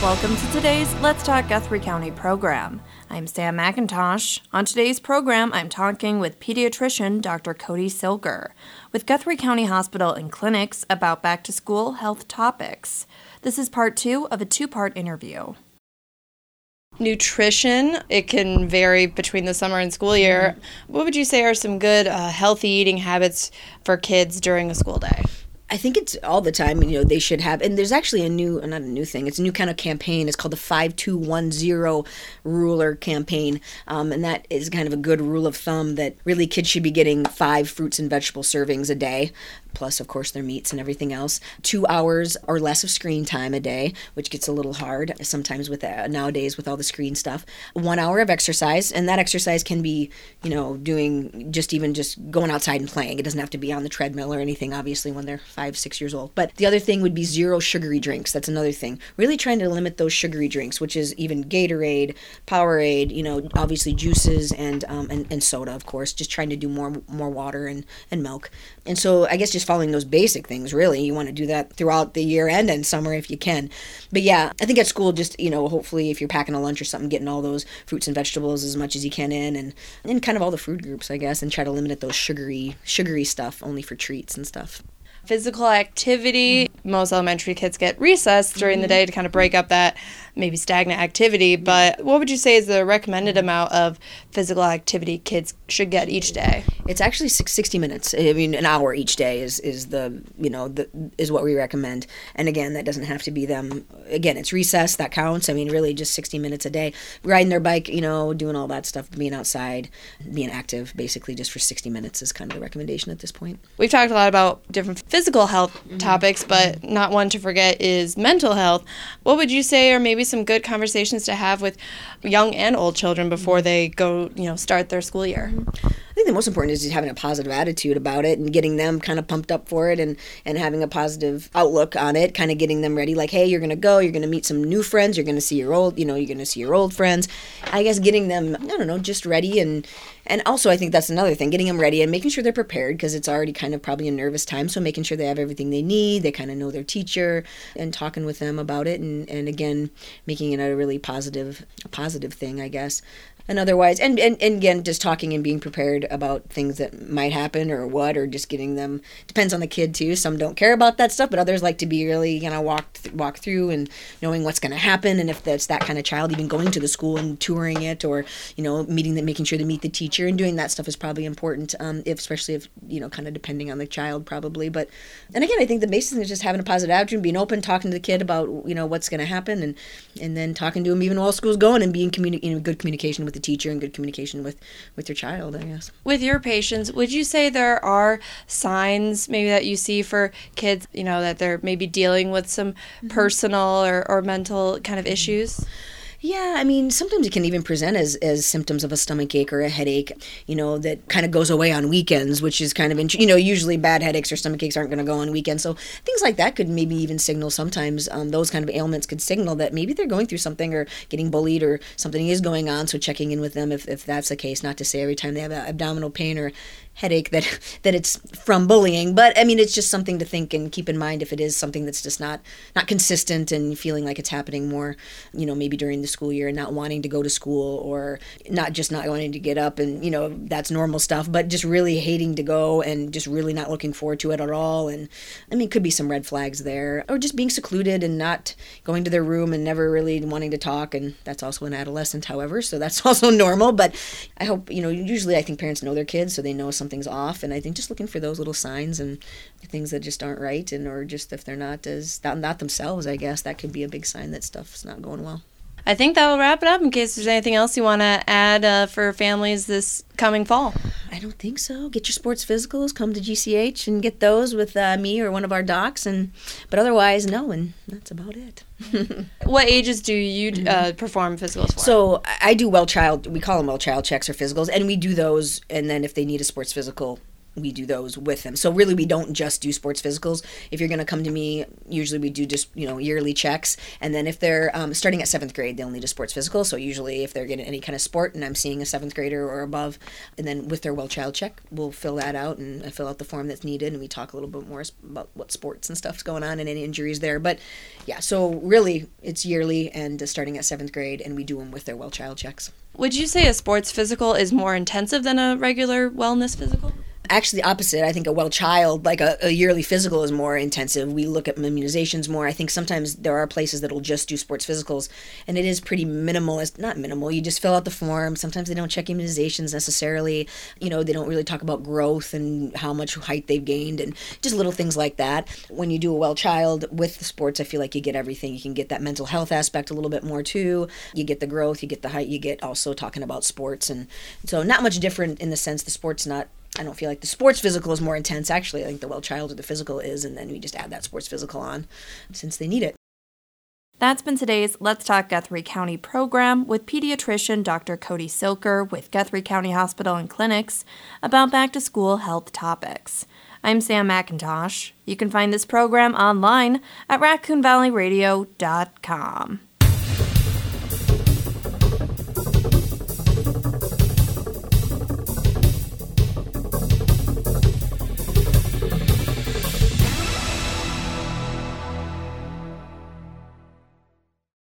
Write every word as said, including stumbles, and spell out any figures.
Welcome to today's Let's Talk Guthrie County program. I'm Sam McIntosh. On today's program, I'm talking with pediatrician Doctor Cody Silker with Guthrie County Hospital and Clinics about back-to-school health topics. This is part two of a two-part interview. Nutrition, it can vary between the summer and school year. What would you say are some good uh, healthy eating habits for kids during a school day? I think it's all the time, you know, they should have, and there's actually a new, not a new thing, it's a new kind of campaign. It's called the five two one zero ruler campaign, um, and that is kind of a good rule of thumb that really kids should be getting five fruits and vegetable servings a day, plus, of course, their meats and everything else. Two hours or less of screen time a day, which gets a little hard sometimes with uh, nowadays with all the screen stuff. One hour of exercise, and that exercise can be, you know, doing just even just going outside and playing. It doesn't have to be on the treadmill or anything, obviously, when they're five, six years old. But the other thing would be zero sugary drinks. That's another thing. Really trying to limit those sugary drinks, which is even Gatorade, Powerade, you know, obviously juices and um, and, and soda, of course. Just trying to do more more water and, and milk. And so I guess just following those basic things, really. You want to do that throughout the year and in summer if you can. But yeah, I think at school, just, you know, hopefully if you're packing a lunch or something, getting all those fruits and vegetables as much as you can in, and, and kind of all the food groups, I guess, and try to limit those sugary, sugary stuff only for treats and stuff. Physical activity. Most elementary kids get recess during the day to kind of break up that maybe stagnant activity, but what would you say is the recommended amount of physical activity kids should get each day? It's actually sixty minutes. I mean, an hour each day is, is the, you know, the, is what we recommend. And again, that doesn't have to be them. Again, it's recess, that counts. I mean, really just sixty minutes a day. Riding their bike, you know, doing all that stuff, being outside, being active, basically just for sixty minutes is kind of the recommendation at this point. We've talked a lot about different physical health topics, but not one to forget is mental health. What would you say are maybe some good conversations to have with young and old children before they go, you know, start their school year? I think the most important is just having a positive attitude about it and getting them kind of pumped up for it and, and having a positive outlook on it, kind of getting them ready, like, hey, you're going to go, you're going to meet some new friends, you're going to see your old, you know, you're going to see your old friends. I guess getting them, I don't know, just ready. And, and also I think that's another thing, getting them ready and making sure they're prepared because it's already kind of probably a nervous time. So making sure they have everything they need, they kind of know their teacher and talking with them about it. And, and again, making it a really positive, a positive thing, I guess. And otherwise, and, and, and again, just talking and being prepared about things that might happen or what, or just getting them, depends on the kid too. Some don't care about that stuff, but others like to be really, you know, walk, th- walk through and knowing what's going to happen. And if that's that kind of child, even going to the school and touring it or, you know, meeting them, making sure to meet the teacher and doing that stuff is probably important, um, if, especially if, you know, kind of depending on the child probably. But, and again, I think the basic thing is just having a positive attitude, being open, talking to the kid about, you know, what's going to happen and, and then talking to them even while school's going and being communi- in good communication with the teacher and good communication with, with your child, I guess. With your patients, would you say there are signs maybe that you see for kids, you know, that they're maybe dealing with some mm-hmm. personal or, or mental kind of issues? Yeah, I mean, sometimes it can even present as, as symptoms of a stomach ache or a headache, you know, that kind of goes away on weekends, which is kind of, int- you know, usually bad headaches or stomach aches aren't going to go on weekends. So things like that could maybe even signal sometimes, um, those kind of ailments could signal that maybe they're going through something or getting bullied or something is going on. So checking in with them if, if that's the case, not to say every time they have abdominal pain or headache that that it's from bullying, but I mean it's just something to think and keep in mind if it is something that's just not not consistent and feeling like it's happening more, you know, maybe during the school year and not wanting to go to school or not just not wanting to get up and, you know, that's normal stuff, but just really hating to go and just really not looking forward to it at all. And I mean, could be some red flags there, or just being secluded and not going to their room and never really wanting to talk, and that's also an adolescent, however, so that's also normal. But I hope, you know, usually I think parents know their kids, so they know something something's off, and I think just looking for those little signs and things that just aren't right, and or just if they're not as not, not themselves, I guess that could be a big sign that stuff's not going well. I think that will wrap it up in case there's anything else you want to add uh, for families this coming fall. I don't think so. Get your sports physicals, come to G C H and get those with uh, me or one of our docs, and but otherwise, no, and that's about it. What ages do you uh, perform physicals for? So I do well child, we call them well child checks or physicals, and we do those, and then if they need a sports physical, we do those with them. So really, we don't just do sports physicals. If you're going to come to me, usually we do just, you know, yearly checks. And then if they're um, starting at seventh grade, they'll need a sports physical. So usually if they're getting any kind of sport and I'm seeing a seventh grader or above, and then with their well child check, we'll fill that out and I fill out the form that's needed. And we talk a little bit more about what sports and stuff's going on and any injuries there. But yeah, so really it's yearly and uh, starting at seventh grade, and we do them with their well child checks. Would you say a sports physical is more intensive than a regular wellness physical? Actually, the opposite. I think a well child, like a, a yearly physical, is more intensive. We look at immunizations more. I think sometimes there are places that will just do sports physicals, and it is pretty minimal. It's not minimal. You just fill out the form. Sometimes they don't check immunizations necessarily. You know, they don't really talk about growth and how much height they've gained and just little things like that. When you do a well child with the sports, I feel like you get everything. You can get that mental health aspect a little bit more too. You get the growth, you get the height, you get also talking about sports. And so not much different in the sense the sport's not, I don't feel like the sports physical is more intense. Actually, I think the well child or the physical is, and then we just add that sports physical on since they need it. That's been today's Let's Talk Guthrie County program with pediatrician Doctor Cody Silker with Guthrie County Hospital and Clinics about back-to-school health topics. I'm Sam McIntosh. You can find this program online at raccoon valley radio dot com.